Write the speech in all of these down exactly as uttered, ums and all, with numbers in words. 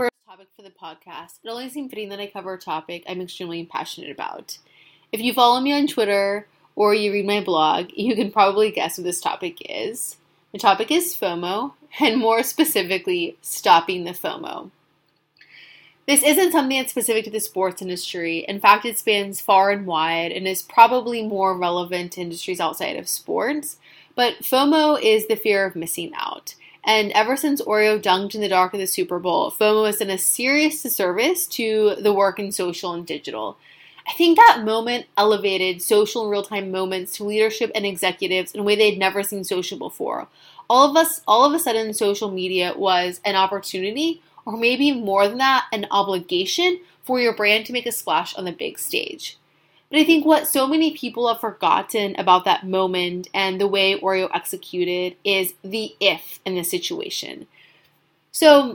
First topic for the podcast, it only seemed fitting that I cover a topic I'm extremely passionate about. If you follow me on Twitter or you read my blog, you can probably guess what this topic is. The topic is FOMO, and more specifically, stopping the FOMO. This isn't something that's specific to the sports industry. In fact, it spans far and wide and is probably more relevant to industries outside of sports. But FOMO is the fear of missing out. And ever since Oreo dunked in the dark of the Super Bowl, FOMO has done a serious disservice to the work in social and digital. I think that moment elevated social and real-time moments to leadership and executives in a way they'd never seen social before. All of us, all of a sudden, social media was an opportunity, or maybe more than that, an obligation for your brand to make a splash on the big stage. But I think what so many people have forgotten about that moment and the way Oreo executed is the if in the situation. So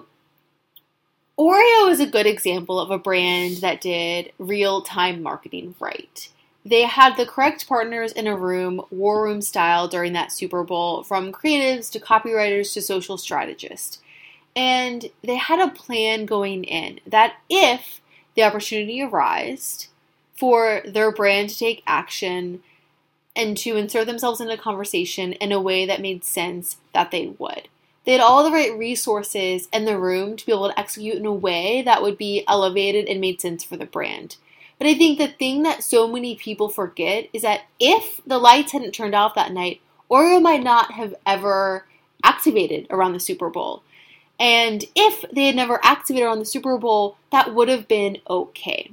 Oreo is a good example of a brand that did real-time marketing right. They had the correct partners in a room, war room style, during that Super Bowl, from creatives to copywriters to social strategists. And they had a plan going in that if the opportunity arose for their brand to take action and to insert themselves into a conversation in a way that made sense, that they would. They had all the right resources in the room to be able to execute in a way that would be elevated and made sense for the brand. But I think the thing that so many people forget is that if the lights hadn't turned off that night, Oreo might not have ever activated around the Super Bowl. And if they had never activated around the Super Bowl, that would have been okay.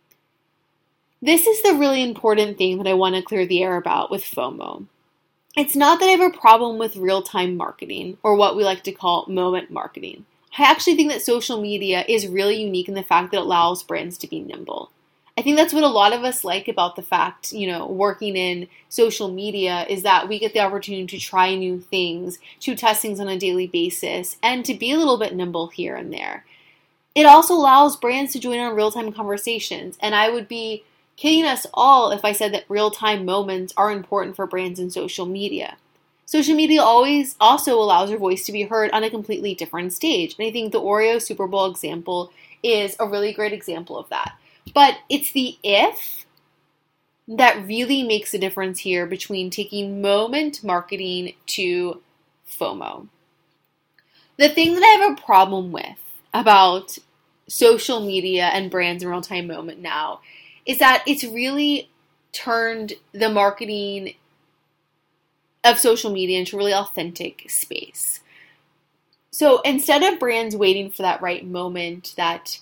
This is the really important thing that I want to clear the air about with FOMO. It's not that I have a problem with real-time marketing, or what we like to call moment marketing. I actually think that social media is really unique in the fact that it allows brands to be nimble. I think that's what a lot of us like about the fact, you know, working in social media is that we get the opportunity to try new things, to test things on a daily basis, and to be a little bit nimble here and there. It also allows brands to join on real-time conversations, and I would be kidding us all if I said that real-time moments are important for brands in social media. Social media always also allows your voice to be heard on a completely different stage. And I think the Oreo Super Bowl example is a really great example of that. But it's the if that really makes a difference here between taking moment marketing to FOMO. The thing that I have a problem with about social media and brands in real-time moment now is that it's really turned the marketing of social media into a really authentic space. So instead of brands waiting for that right moment, that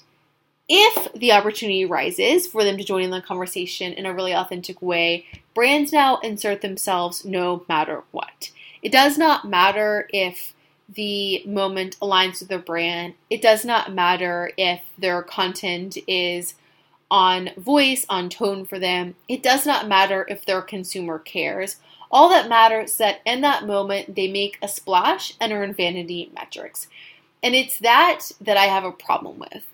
if the opportunity rises for them to join in the conversation in a really authentic way, brands now insert themselves no matter what. It does not matter if the moment aligns with their brand. It does not matter if their content is on voice, on tone for them. It does not matter if their consumer cares. All that matters is that in that moment, they make a splash and earn vanity metrics. And it's that that I have a problem with.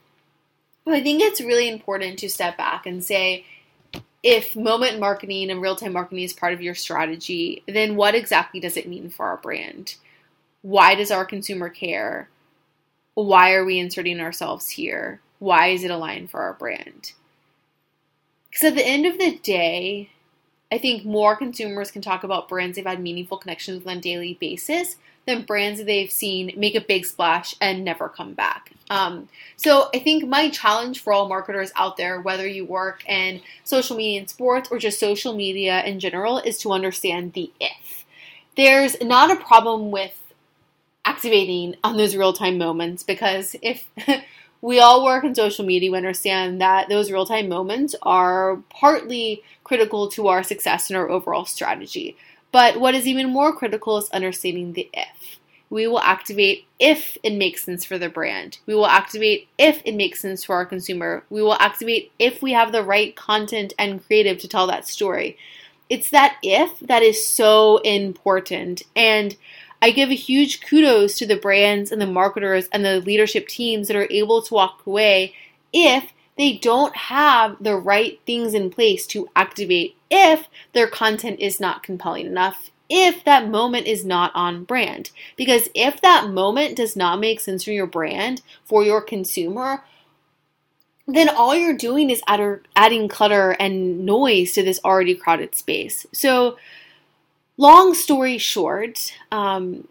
I think it's really important to step back and say, if moment marketing and real-time marketing is part of your strategy, then what exactly does it mean for our brand? Why does our consumer care? Why are we inserting ourselves here? Why is it aligned for our brand? Because at the end of the day, I think more consumers can talk about brands they've had meaningful connections with on a daily basis than brands that they've seen make a big splash and never come back. Um, so I think my challenge for all marketers out there, whether you work in social media and sports or just social media in general, is to understand the if. There's not a problem with activating on those real-time moments, because if we all work in social media, we understand that those real-time moments are partly critical to our success and our overall strategy. But what is even more critical is understanding the if. We will activate if it makes sense for the brand. We will activate if it makes sense for our consumer. We will activate if we have the right content and creative to tell that story. It's that if that is so important. And I give a huge kudos to the brands and the marketers and the leadership teams that are able to walk away if they don't have the right things in place to activate if their content is not compelling enough, if that moment is not on brand. Because if that moment does not make sense for your brand, for your consumer, then all you're doing is adding clutter and noise to this already crowded space. So, long story short, um,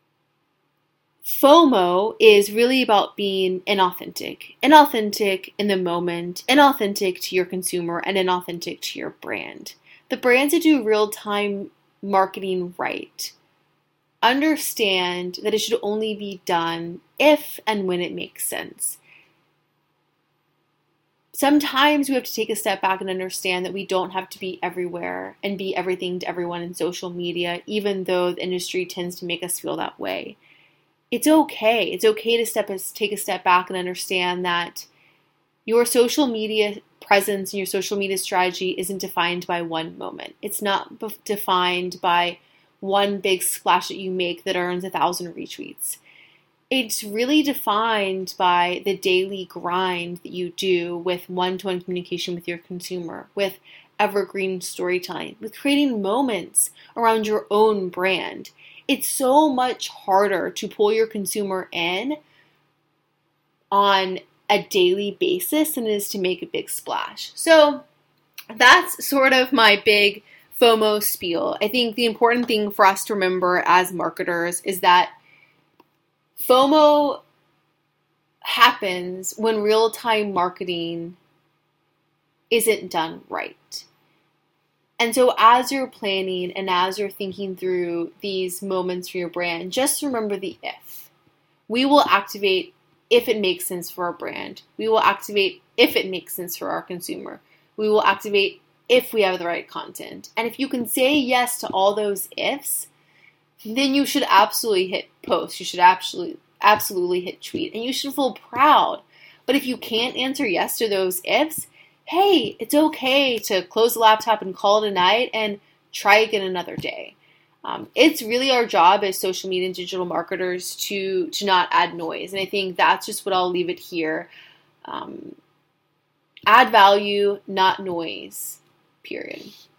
FOMO is really about being inauthentic, inauthentic in the moment, inauthentic to your consumer, and inauthentic to your brand. The brands that do real-time marketing right understand that it should only be done if and when it makes sense. Sometimes we have to take a step back and understand that we don't have to be everywhere and be everything to everyone in social media, even though the industry tends to make us feel that way. It's okay. It's okay to step take a step back and understand that your social media presence and your social media strategy isn't defined by one moment. It's not b- defined by one big splash that you make that earns a thousand retweets. It's really defined by the daily grind that you do with one-to-one communication with your consumer, with evergreen storytelling, with creating moments around your own brand. It's so much harder to pull your consumer in on a daily basis than it is to make a big splash. So that's sort of my big FOMO spiel. I think the important thing for us to remember as marketers is that FOMO happens when real-time marketing isn't done right. And so as you're planning and as you're thinking through these moments for your brand, just remember the if. We will activate if it makes sense for our brand. We will activate if it makes sense for our consumer. We will activate if we have the right content. And if you can say yes to all those ifs, then you should absolutely hit post. You should absolutely, absolutely hit tweet. And you should feel proud. But if you can't answer yes to those ifs, hey, it's okay to close the laptop and call it a night and try again another day. Um, it's really our job as social media and digital marketers to, to not add noise. And I think that's just what I'll leave it here. Um, add value, not noise, period.